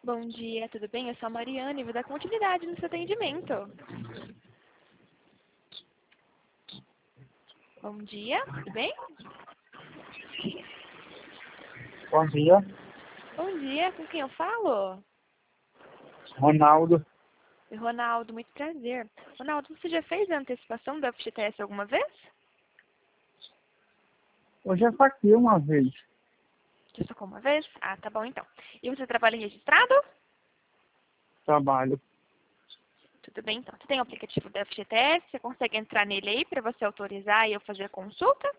Bom dia, tudo bem? Eu sou a Mariana e vou dar continuidade no seu atendimento. Bom dia, tudo bem? Bom dia, Bom dia, com quem eu falo? Ronaldo. Ronaldo, muito prazer. Ronaldo, você já fez a antecipação da FGTS alguma vez? Eu já saquei uma vez. Já sacou uma vez? Ah, tá bom então. E você trabalha registrado? Trabalho. Tudo bem então. Você tem o aplicativo da FGTS? Você consegue entrar nele aí para você autorizar e eu fazer a consulta?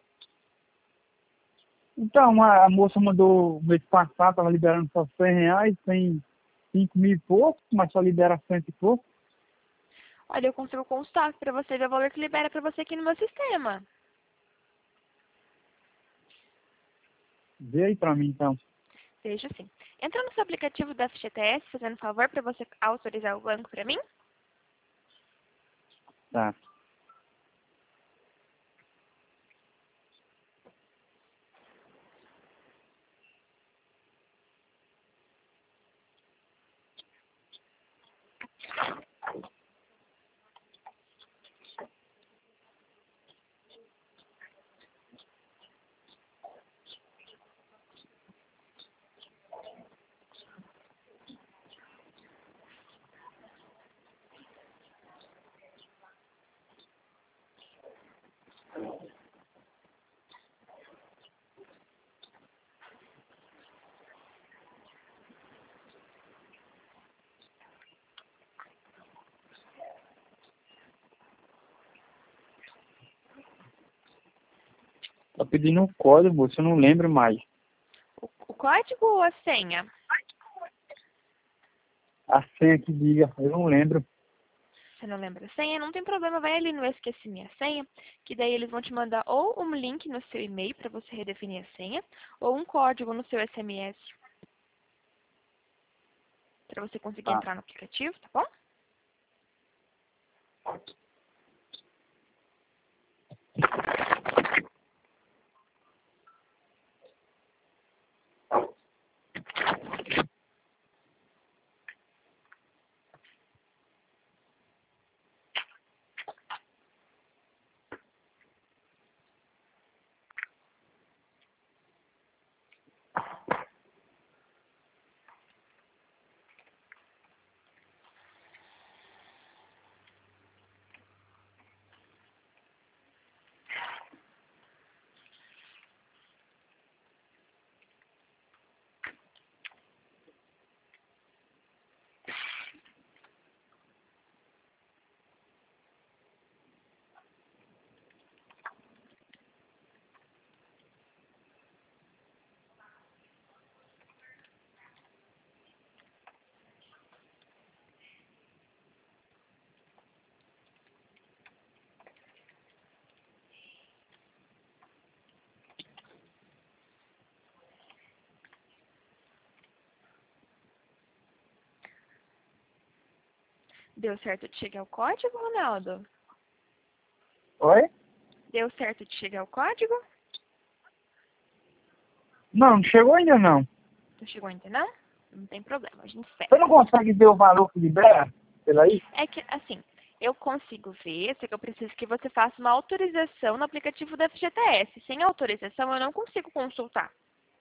Então, a moça mandou mês passado, estava liberando só R$ 100, tem 5 mil e pouco, mas só libera 100 e pouco. Olha, eu consigo consultar para você ver o valor que libera para você aqui no meu sistema. Vê aí pra mim, então. Veja sim. Entra no seu aplicativo da FGTS, fazendo favor para você autorizar o banco para mim. Tá. Tá pedindo um código, você não lembra mais. O código ou a senha? A senha que diga, eu não lembro. Você não lembra a senha? Não tem problema, vai ali no Esqueci Minha Senha, que daí eles vão te mandar ou um link no seu e-mail para você redefinir a senha, ou um código no seu SMS para você conseguir Tá. entrar no aplicativo, tá bom? Deu certo de chegar o código, Ronaldo? Oi? Deu certo de chegar o código? Não chegou ainda não. Não chegou ainda não? Não tem problema, a gente espera. Você não consegue ver o valor que libera pela aí? É que, assim, eu consigo ver, só que eu preciso que você faça uma autorização no aplicativo da FGTS. Sem autorização, eu não consigo consultar.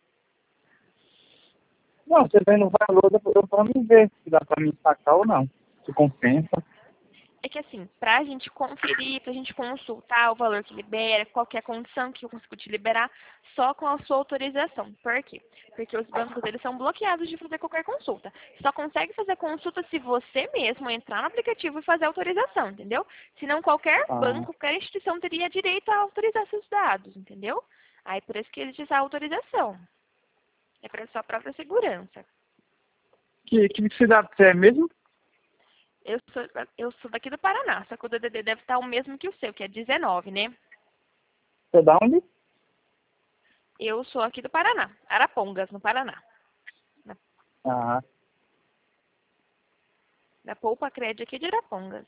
Não, você vem no valor, eu pra mim ver se dá pra mim sacar ou não. Se compensa. É que, assim, pra gente conferir, pra gente consultar o valor que libera, qual que é a condição que eu consigo te liberar, só com a sua autorização. Por quê? Porque os bancos, eles são bloqueados de fazer qualquer consulta. Só consegue fazer consulta se você mesmo entrar no aplicativo e fazer autorização, entendeu? Senão qualquer Ah, banco, qualquer instituição teria direito a autorizar seus dados, entendeu? Aí por isso que existe a autorização. É para sua própria segurança. que cidade você é mesmo? Eu sou daqui do Paraná, só que o DDD deve estar o mesmo que o seu, que é 19, né? Você é da onde? Eu sou aqui do Paraná, Arapongas, no Paraná. Da, Ah, da Poupa Crédito aqui de Arapongas.